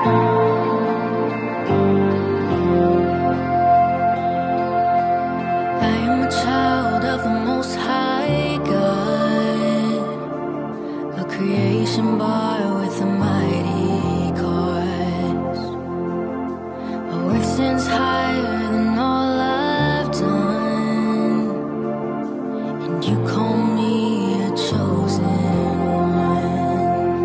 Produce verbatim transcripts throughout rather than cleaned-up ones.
Creation bar with a mighty cause. My worth stands higher than all I've done, and you call me a chosen one.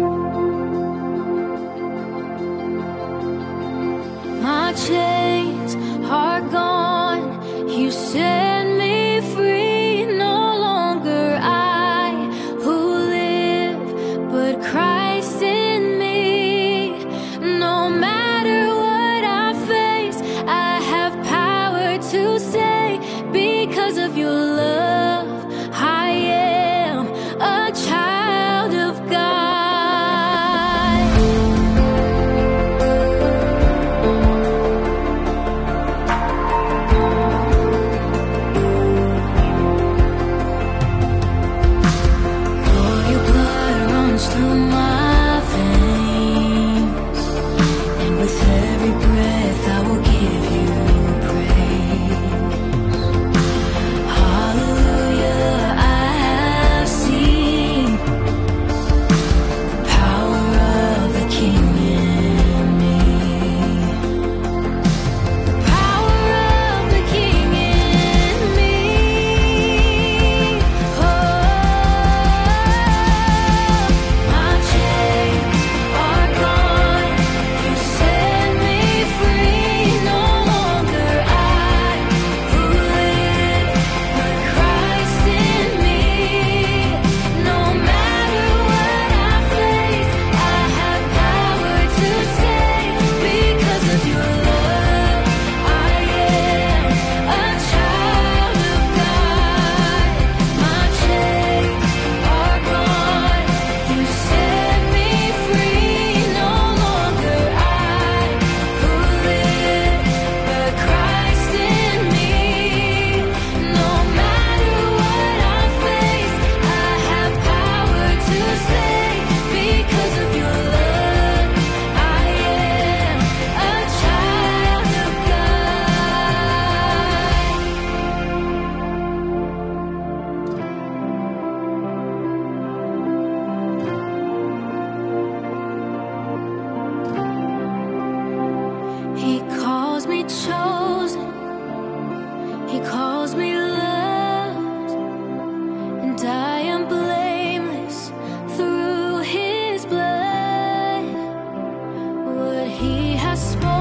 My chains are gone, you set me free. No longer I who live, but Christ in me. No matter what I face, I have power to say, because of your love, I am a child of God. Royal blood runs through my veins, and with every breath I will give you praise. Hallelujah, I have seen the power of the King in me. The power of the King in me. Oh, my chains are gone, you set me free. No longer I who live, but Christ in me. No matter what I face, I have power to say, because of your love, I am a child of God. My chains are gone, you set me free. No longer I who live, but Christ in me. No matter what I face, I have power to say, because of your love, I am a child of God. He calls me chosen, he calls me loved, and I am blameless through his blood. What he has spoken